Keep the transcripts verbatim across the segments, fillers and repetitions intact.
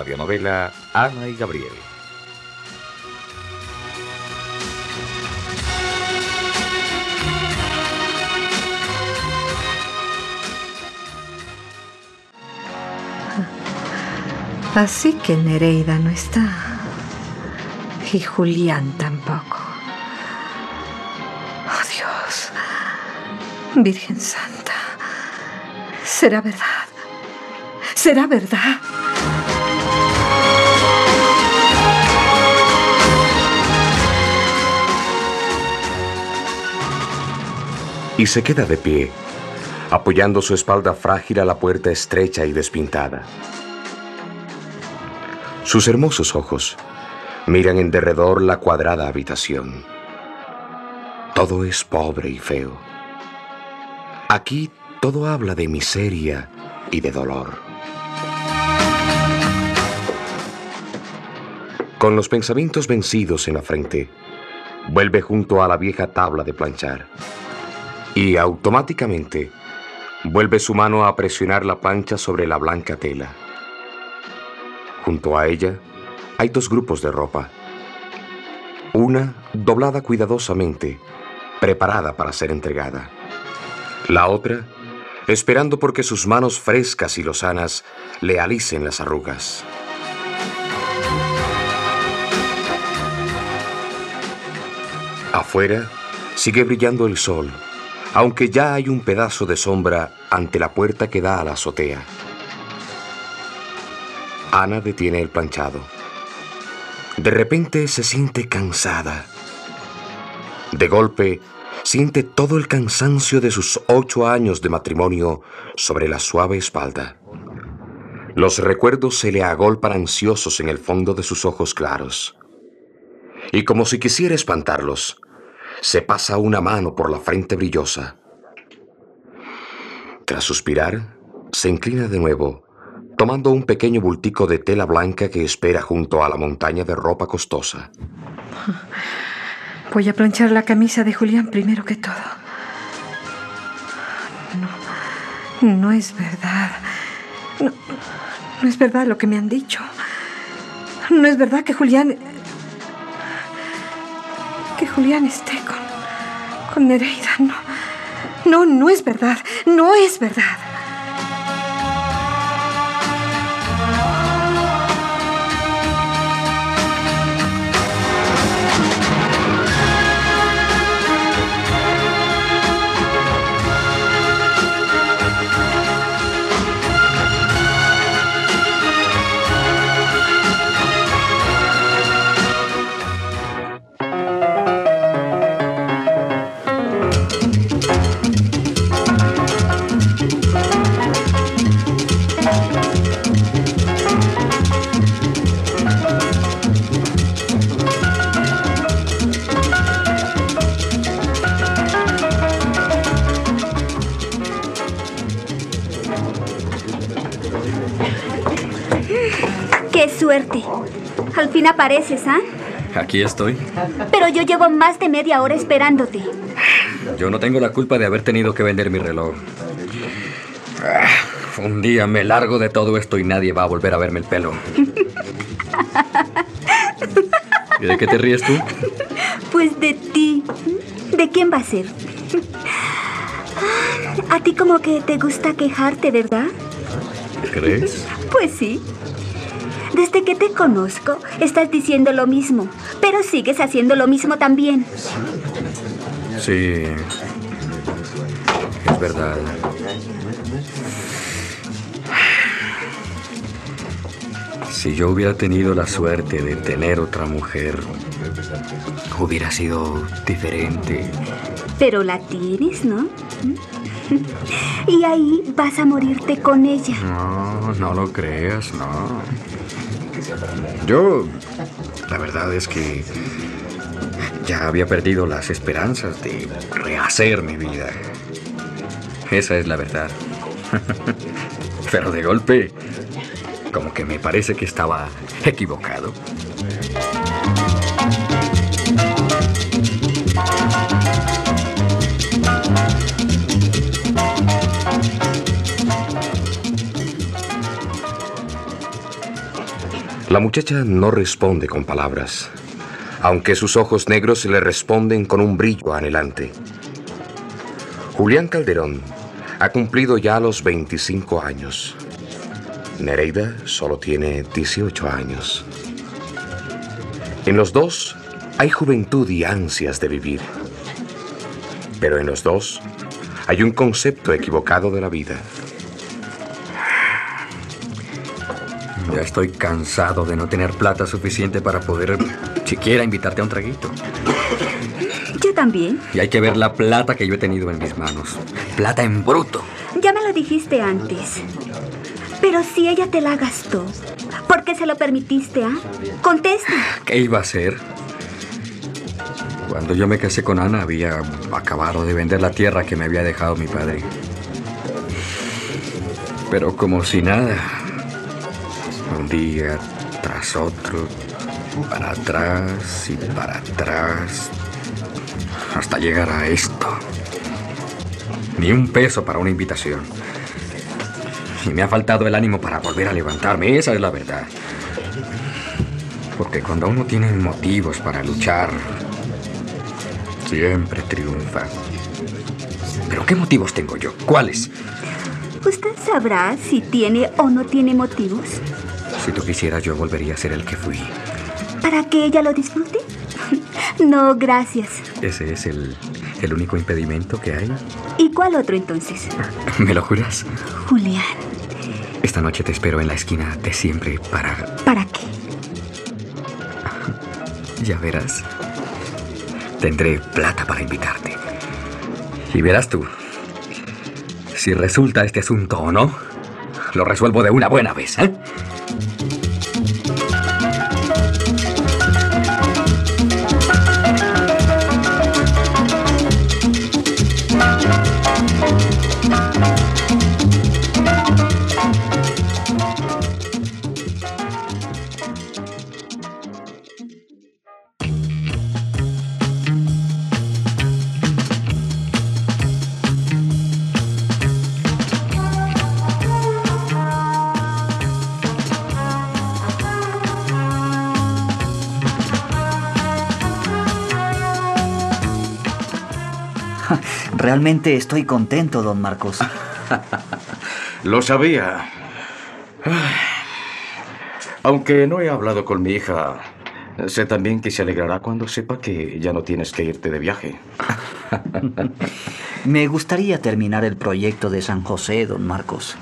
radionovela Ana y Gabriel. Así que Nereida no está. Y Julián tampoco. Oh, Dios. Virgen Santa. ¿Será verdad? ¿Será verdad? Y se queda de pie, apoyando su espalda frágil a la puerta estrecha y despintada. Sus hermosos ojos miran en derredor la cuadrada habitación. Todo es pobre y feo. Aquí todo habla de miseria y de dolor. Con los pensamientos vencidos en la frente, vuelve junto a la vieja tabla de planchar. Y automáticamente vuelve su mano a presionar la plancha sobre la blanca tela. Junto a ella hay dos grupos de ropa. Una doblada cuidadosamente, preparada para ser entregada. La otra, esperando porque sus manos frescas y lozanas le alicen las arrugas. Afuera sigue brillando el sol, aunque ya hay un pedazo de sombra ante la puerta que da a la azotea. Ana detiene el planchado. De repente se siente cansada. De golpe, siente todo el cansancio de sus ocho años de matrimonio sobre la suave espalda. Los recuerdos se le agolpan ansiosos en el fondo de sus ojos claros. Y como si quisiera espantarlos, se pasa una mano por la frente brillosa. Tras suspirar, se inclina de nuevo, tomando un pequeño bultico de tela blanca que espera junto a la montaña de ropa costosa. Voy a planchar la camisa de Julián primero que todo. No, no es verdad. No, no es verdad lo que me han dicho. No es verdad que Julián... Que Julián esté con... con Nereida. No, no, no es verdad. No es verdad. Suerte. Al fin apareces, ¿ah? ¿eh? Aquí estoy. Pero yo llevo más de media hora esperándote. Yo no tengo la culpa de haber tenido que vender mi reloj. Un día me largo de todo esto y nadie va a volver a verme el pelo. ¿Y de qué te ríes tú? Pues de ti. ¿De quién va a ser? A ti como que te gusta quejarte, ¿verdad? ¿Crees? Pues sí. Desde que te conozco, estás diciendo lo mismo, pero sigues haciendo lo mismo también. Sí, es verdad. Si yo hubiera tenido la suerte de tener otra mujer, hubiera sido diferente. Pero la tienes, ¿no? Y ahí vas a morirte con ella. No, no lo creas, no. Yo, la verdad es que ya había perdido las esperanzas de rehacer mi vida. Esa es la verdad. Pero de golpe, como que me parece que estaba equivocado. La muchacha no responde con palabras, aunque sus ojos negros le responden con un brillo anhelante. Julián Calderón ha cumplido ya los veinticinco años. Nereida solo tiene dieciocho años. En los dos hay juventud y ansias de vivir. Pero en los dos hay un concepto equivocado de la vida. Ya estoy cansado de no tener plata suficiente para poder siquiera invitarte a un traguito. Yo también. Y hay que ver la plata que yo he tenido en mis manos. Plata en bruto. Ya me lo dijiste antes. Pero si ella te la gastó, ¿por qué se lo permitiste, ah? Contesta. ¿Qué iba a hacer? Cuando yo me casé con Ana, había acabado de vender la tierra que me había dejado mi padre. Pero como si nada, un día tras otro, para atrás y para atrás, hasta llegar a esto. Ni un peso para una invitación. Y me ha faltado el ánimo para volver a levantarme, esa es la verdad. Porque cuando uno tiene motivos para luchar, siempre triunfa. ¿Pero qué motivos tengo yo? ¿Cuáles? ¿Usted sabrá si tiene o no tiene motivos? Si tú quisieras, yo volvería a ser el que fui. ¿Para que ella lo disfrute? No, gracias. ¿Ese es el, el único impedimento que hay? ¿Y cuál otro entonces? ¿Me lo juras? Julián. Esta noche te espero en la esquina de siempre para... ¿Para qué? Ya verás. Tendré plata para invitarte. Y verás tú. Si resulta este asunto o no, lo resuelvo de una buena vez, ¿eh? Realmente estoy contento, don Marcos. Lo sabía. Aunque no he hablado con mi hija, sé también que se alegrará cuando sepa que ya no tienes que irte de viaje. Me gustaría terminar el proyecto de San José, don Marcos.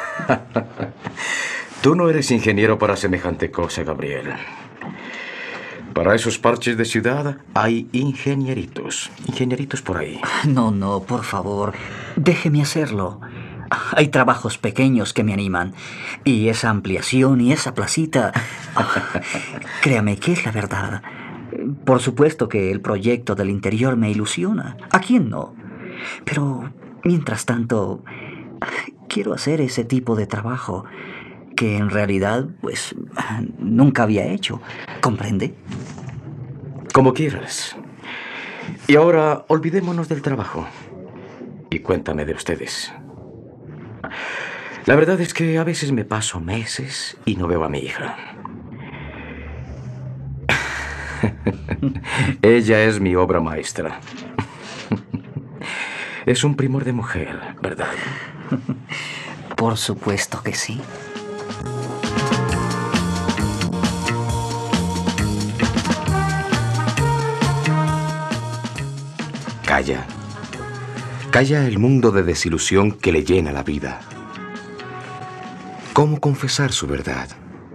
Tú no eres ingeniero para semejante cosa, Gabriel. Para esos parches de ciudad hay ingenieritos. Ingenieritos por ahí. No, no, por favor. Déjeme hacerlo. Hay trabajos pequeños que me animan. Y esa ampliación y esa placita... Créame que es la verdad. Por supuesto que el proyecto del interior me ilusiona. ¿A quién no? Pero, mientras tanto, quiero hacer ese tipo de trabajo que en realidad, pues, nunca había hecho. ¿Comprende? Como quieras. Y ahora, olvidémonos del trabajo. Y cuéntame de ustedes. La verdad es que a veces me paso meses y no veo a mi hija. Ella es mi obra maestra. Es un primor de mujer, ¿verdad? Por supuesto que sí. Calla. Calla el mundo de desilusión que le llena la vida. ¿Cómo confesar su verdad?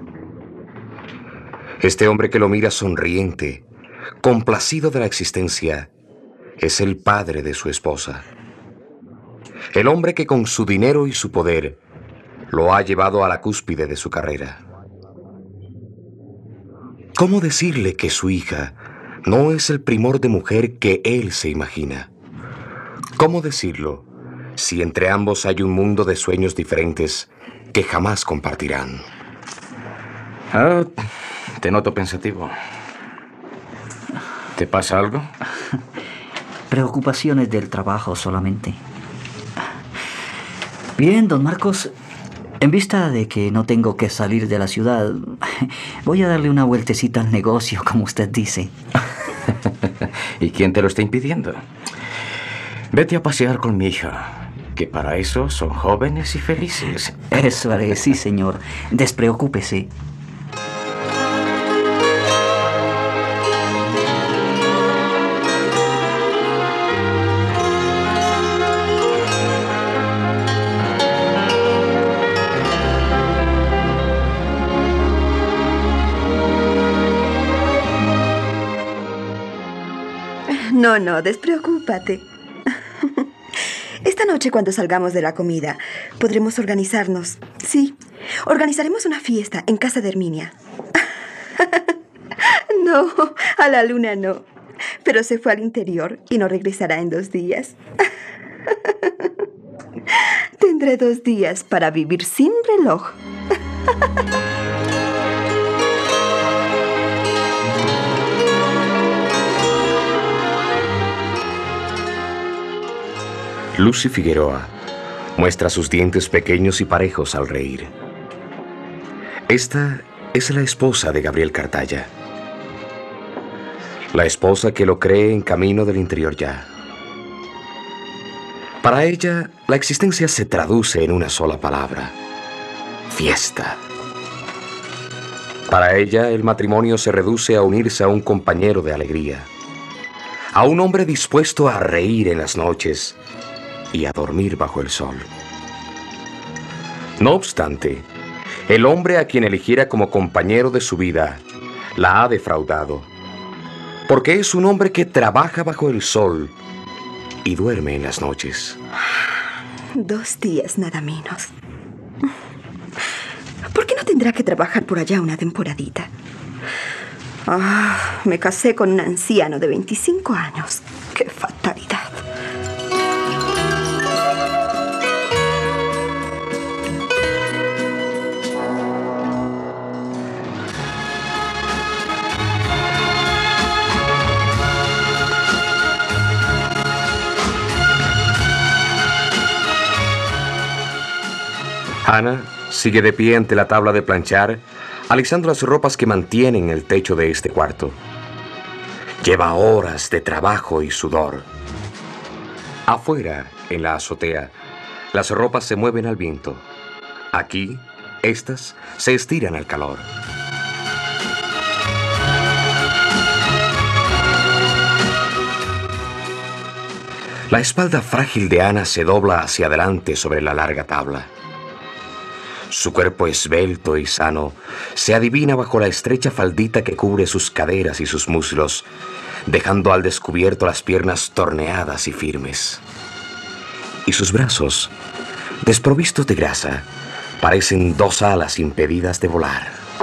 Este hombre que lo mira sonriente, complacido de la existencia, es el padre de su esposa. El hombre que con su dinero y su poder lo ha llevado a la cúspide de su carrera. ¿Cómo decirle que su hija no es el primor de mujer que él se imagina? ¿Cómo decirlo si entre ambos hay un mundo de sueños diferentes que jamás compartirán? Ah, te noto pensativo. ¿Te pasa algo? Preocupaciones del trabajo solamente. Bien, don Marcos, En vista de que no tengo que salir de la ciudad, voy a darle una vueltecita al negocio, como usted dice. ¿Y quién te lo está impidiendo? Vete a pasear con mi hija, que para eso son jóvenes y felices. Eso haré, sí, señor. Despreocúpese. No, no, despreocúpate. Esta noche, cuando salgamos de la comida, podremos organizarnos. Sí, organizaremos una fiesta en casa de Herminia. No, a la luna no. Pero se fue al interior y no regresará en dos días. Tendré dos días para vivir sin reloj. Lucy Figueroa muestra sus dientes pequeños y parejos al reír. Esta es la esposa de Gabriel Cartaya. La esposa que lo cree en camino del interior ya. Para ella, la existencia se traduce en una sola palabra: fiesta. Para ella, el matrimonio se reduce a unirse a un compañero de alegría, a un hombre dispuesto a reír en las noches y a dormir bajo el sol. No obstante, el hombre a quien eligiera como compañero de su vida la ha defraudado, porque es un hombre que trabaja bajo el sol y duerme en las noches. Dos días nada menos. ¿Por qué no tendrá que trabajar por allá una temporadita? Ah, me casé con un anciano de veinticinco años. ¡Qué fatalidad! Ana sigue de pie ante la tabla de planchar, alisando las ropas que mantienen el techo de este cuarto. Lleva horas de trabajo y sudor. Afuera, en la azotea, las ropas se mueven al viento. Aquí, estas se estiran al calor. La espalda frágil de Ana se dobla hacia adelante sobre la larga tabla. Su cuerpo esbelto y sano se adivina bajo la estrecha faldita que cubre sus caderas y sus muslos, dejando al descubierto las piernas torneadas y firmes. Y sus brazos, desprovistos de grasa, parecen dos alas impedidas de volar.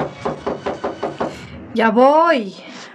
Ya voy.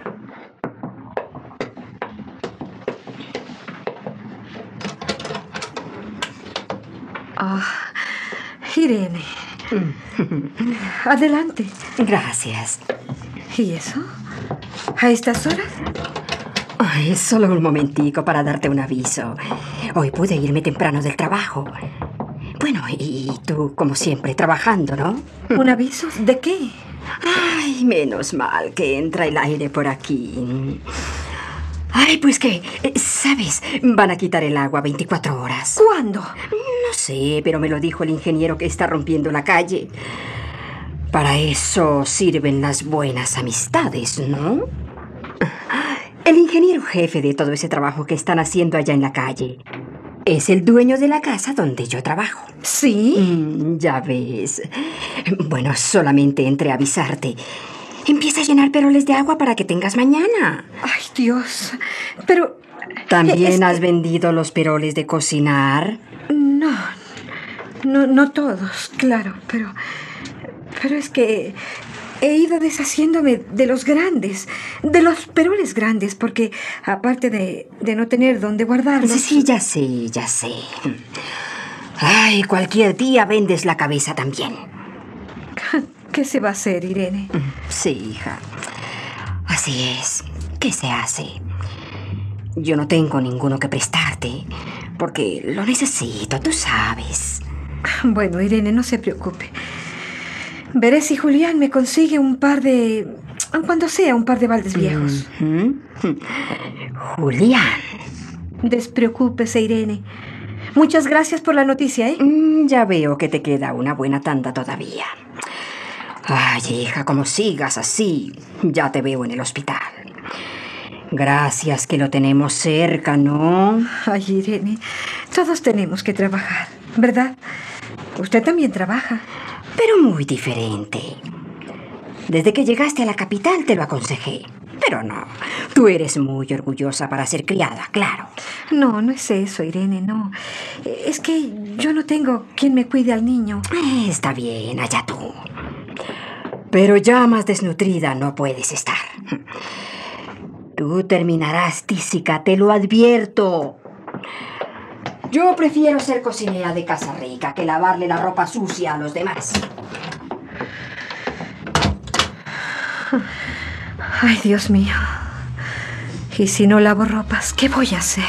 Ah, Irene. Adelante. Gracias. ¿Y eso? ¿A estas horas? Ay, solo un momentico para darte un aviso. Hoy pude irme temprano del trabajo. Bueno, y tú, como siempre, trabajando, ¿no? ¿Un aviso? ¿De qué? Ay, menos mal que entra el aire por aquí. Ay, pues que, ¿sabes? Van a quitar el agua veinticuatro horas. ¿Cuándo? No sé, pero me lo dijo el ingeniero que está rompiendo la calle. Para eso sirven las buenas amistades, ¿no? El ingeniero jefe de todo ese trabajo que están haciendo allá en la calle es el dueño de la casa donde yo trabajo. ¿Sí? Mm, ya ves. Bueno, solamente entré a avisarte. Empieza a llenar peroles de agua para que tengas mañana. Ay, Dios. Pero... ¿También es que... has vendido los peroles de cocinar? No, no, no todos, claro, pero... Pero es que he ido deshaciéndome de los grandes, de los peroles grandes, porque aparte de, de no tener dónde guardarlos... Sí, sí, ya sé, ya sé. Ay, cualquier día vendes la cabeza también. ¿Qué se va a hacer, Irene? Sí, hija. Así es. ¿Qué se hace? Yo no tengo ninguno que prestarte, porque lo necesito, tú sabes. Bueno, Irene, no se preocupe. Veré si Julián me consigue un par de... Cuando sea, un par de baldes viejos. Mm-hmm. Julián. Despreocúpese, Irene. Muchas gracias por la noticia, ¿eh? Mm, ya veo que te queda una buena tanda todavía. Ay, hija, como sigas así, ya te veo en el hospital. Gracias que lo tenemos cerca, ¿no? Ay, Irene, todos tenemos que trabajar, ¿verdad? Usted también trabaja. Pero muy diferente. Desde que llegaste a la capital te lo aconsejé. Pero no, tú eres muy orgullosa para ser criada, claro. No, no es eso, Irene, no. Es que yo no tengo quien me cuide al niño. Eh, está bien, allá tú. Pero ya más desnutrida no puedes estar. Tú terminarás tísica, te lo advierto. Yo prefiero ser cocinera de casa rica que lavarle la ropa sucia a los demás. Ay, Dios mío. Y si no lavo ropas, ¿qué voy a hacer?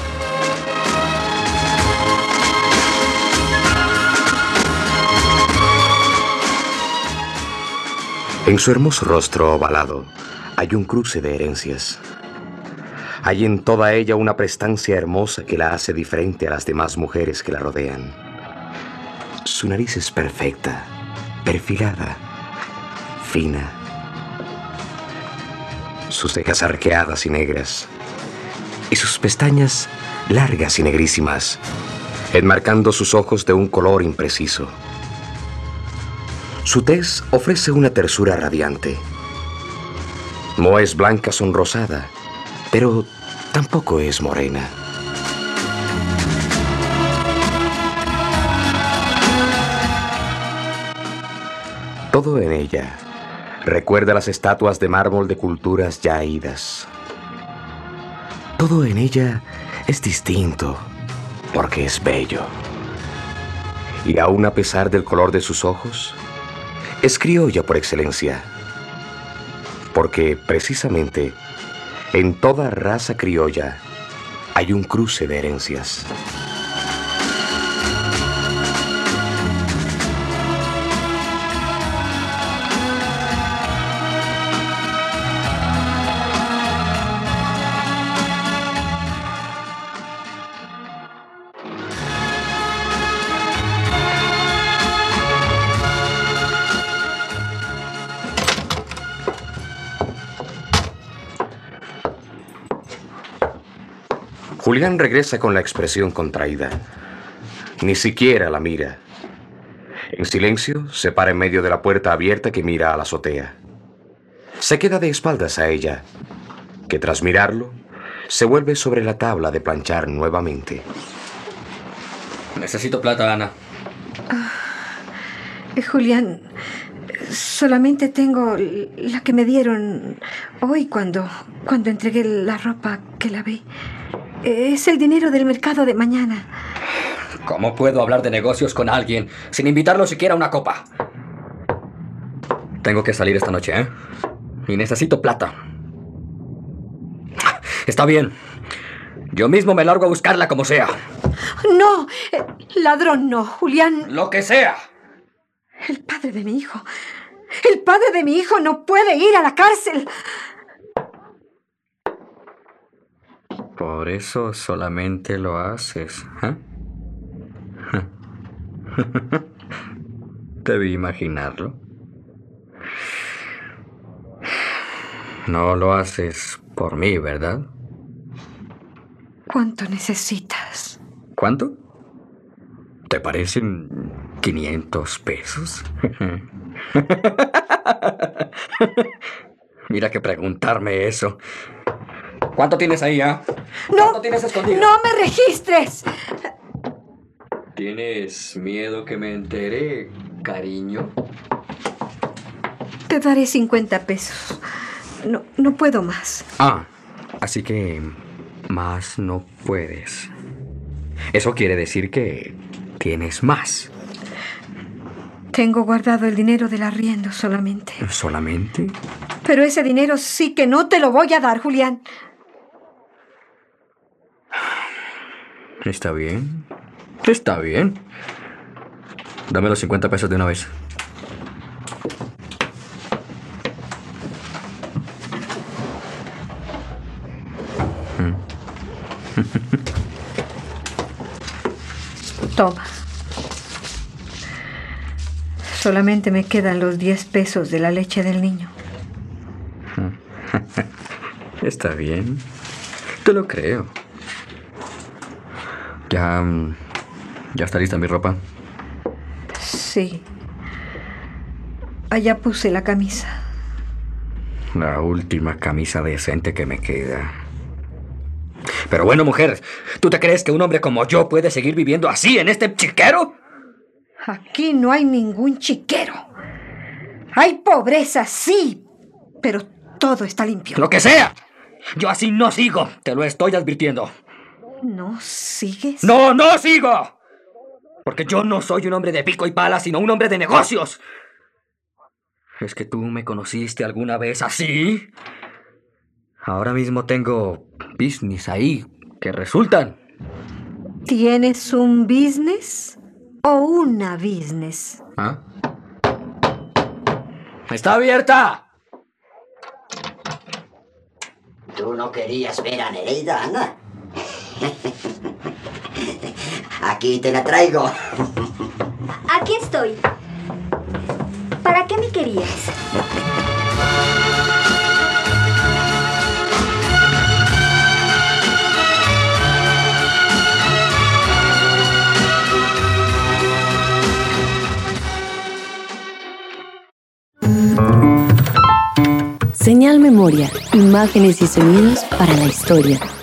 En su hermoso rostro ovalado hay un cruce de herencias. Hay en toda ella una prestancia hermosa que la hace diferente a las demás mujeres que la rodean. Su nariz es perfecta, perfilada, fina. Sus cejas arqueadas y negras, y sus pestañas largas y negrísimas, enmarcando sus ojos de un color impreciso. Su tez ofrece una tersura radiante. No es blanca sonrosada, pero tampoco es morena. Todo en ella recuerda las estatuas de mármol de culturas ya idas. Todo en ella es distinto, porque es bello. Y aún a pesar del color de sus ojos, es criolla por excelencia. Porque, precisamente, en toda raza criolla hay un cruce de herencias. Julián regresa con la expresión contraída. Ni siquiera la mira. En silencio, se para en medio de la puerta abierta que mira a la azotea. Se queda de espaldas a ella, que tras mirarlo, se vuelve sobre la tabla de planchar nuevamente. Necesito plata, Ana. Ah, eh, Julián, solamente tengo la que me dieron hoy cuando, cuando entregué la ropa que lavé. Es el dinero del mercado de mañana. ¿Cómo puedo hablar de negocios con alguien sin invitarlo siquiera a una copa? Tengo que salir esta noche, ¿eh? Y necesito plata. Está bien. Yo mismo me largo a buscarla como sea. No, eh, ladrón no, Julián. Lo que sea. El padre de mi hijo. El padre de mi hijo no puede ir a la cárcel. Por eso solamente lo haces, ¿eh? Debí imaginarlo. No lo haces por mí, ¿verdad? ¿Cuánto necesitas? ¿Cuánto? ¿Te parecen quinientos pesos? Mira que preguntarme eso. ¿Cuánto tienes ahí, ah? ¿eh? No, ¿Cuánto tienes escondido? ¡No me registres! ¿Tienes miedo que me entere, cariño? Te daré cincuenta pesos. No, no puedo más. Ah, así que más no puedes. Eso quiere decir que tienes más. Tengo guardado el dinero del arriendo solamente. ¿Solamente? Pero ese dinero sí que no te lo voy a dar, Julián. Está bien. Está bien. Dame los cincuenta pesos de una vez. Toma. Solamente me quedan los diez pesos de la leche del niño. Está bien. Te lo creo. Ya... ¿Ya está lista mi ropa? Sí. Allá puse la camisa. La última camisa decente que me queda. Pero bueno, mujer, ¿tú te crees que un hombre como yo puede seguir viviendo así en este chiquero? Aquí no hay ningún chiquero. Hay pobreza, sí, pero todo está limpio. ¡Lo que sea! Yo así no sigo, te lo estoy advirtiendo. ¿No sigues? ¡No, no sigo! Porque yo no soy un hombre de pico y pala, sino un hombre de negocios. ¿Es que tú me conociste alguna vez así? Ahora mismo tengo business ahí que resultan. ¿Tienes un business o una business? ¿Ah? ¡Está abierta! ¿Tú no querías ver a Nereida, Ana? Aquí te la traigo. Aquí estoy. ¿Para qué me querías? Señal Memoria, imágenes y sonidos para la historia.